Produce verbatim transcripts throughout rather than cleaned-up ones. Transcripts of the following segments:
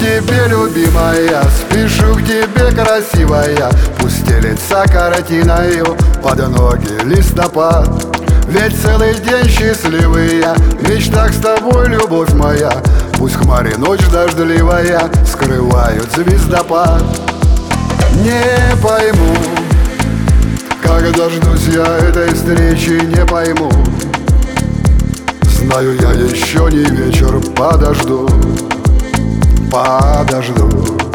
тебе, любимая, спешу к тебе, красивая. Пусть стелется картиною под ноги листопад. Ведь целый день счастливый я в мечтах с тобой, любовь моя. Пусть хмари ночь дождливая скрывают звездопад. Не пойму, как дождусь я этой встречи, не пойму. Знаю, я еще не вечер, подожду, подожду.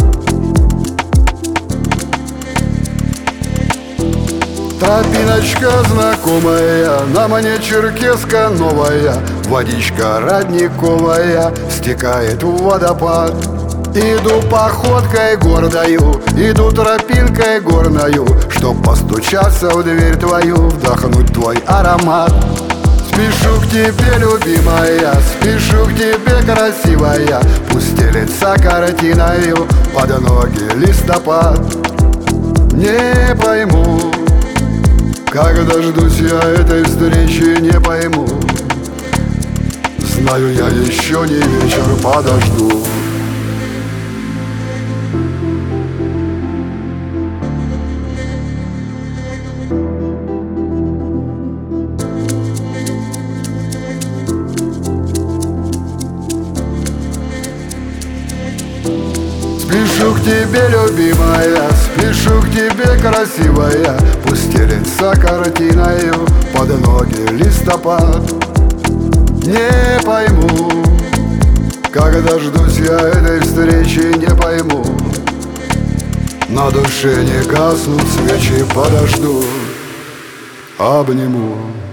Тропиночка знакомая, на мне черкеска новая. Водичка родниковая стекает в водопад. Иду походкой гордою, иду тропинкой горною, чтоб постучаться в дверь твою, вдохнуть твой аромат. Спешу к тебе, любимая, спешу к тебе, красивая. Пусть стелется картиною под ноги листопад. Не пойму, как дождусь я этой встречи, не пойму. Знаю, я еще не вечер, подожду. Спешу к тебе, любимая, спешу к тебе, красивая. Пусть стелется картиною под ноги листопад. Не пойму, как дождусь я этой встречи, не пойму. На душе не гаснут свечи, подожду, обниму.